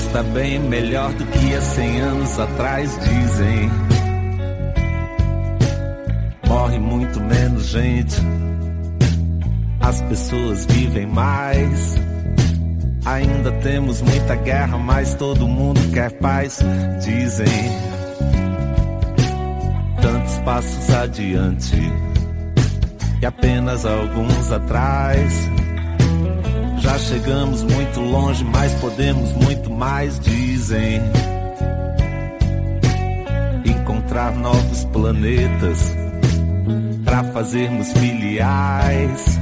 está bem melhor do que há 100 anos atrás, dizem. Morre muito menos gente, as pessoas vivem mais. Ainda temos muita guerra, mas todo mundo quer paz, dizem. Tantos passos adiante e apenas alguns atrás. Já chegamos muito longe, mas podemos muito mais, dizem. Encontrar novos planetas pra fazermos filiais.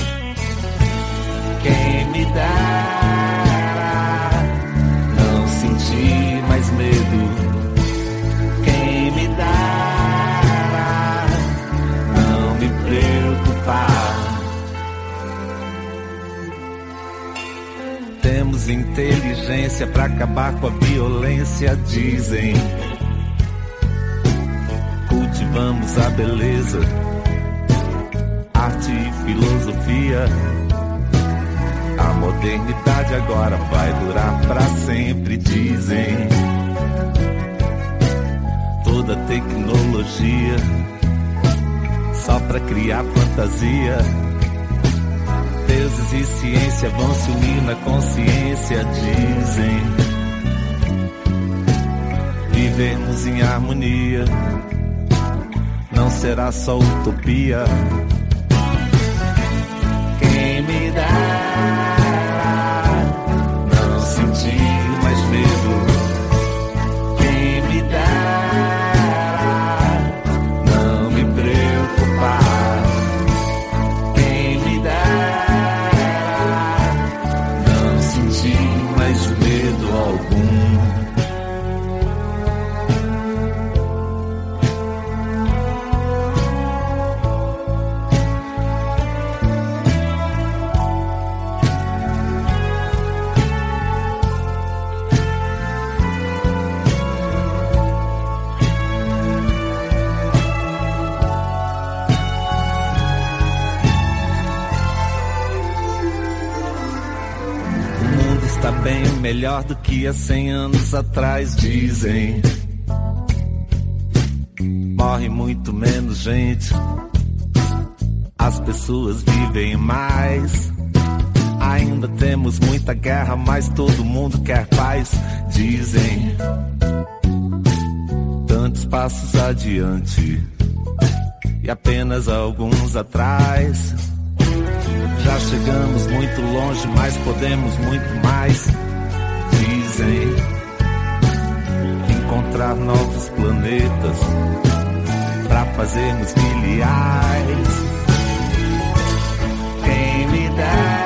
Quem me dera não sentir mais medo. Quem me dera não me preocupar. Temos inteligência pra acabar com a violência, dizem. Cultivamos a beleza, arte e filosofia. A modernidade agora vai durar pra sempre, dizem. Toda tecnologia só pra criar fantasia. Deuses e ciência vão se unir na consciência, dizem. Vivemos em harmonia, não será só utopia. Quem me dera não sentir mais medo. Quem me dera não me preocupar. Quem me dera não sentir mais medo algum. Está bem melhor do que há 100 anos atrás, dizem. Morre muito menos gente, as pessoas vivem mais. Ainda temos muita guerra, mas todo mundo quer paz, dizem. Tantos passos adiante e apenas alguns atrás. Já chegamos muito longe, mas podemos muito mais, dizem. Encontrar novos planetas pra fazermos filiais. Quem me dera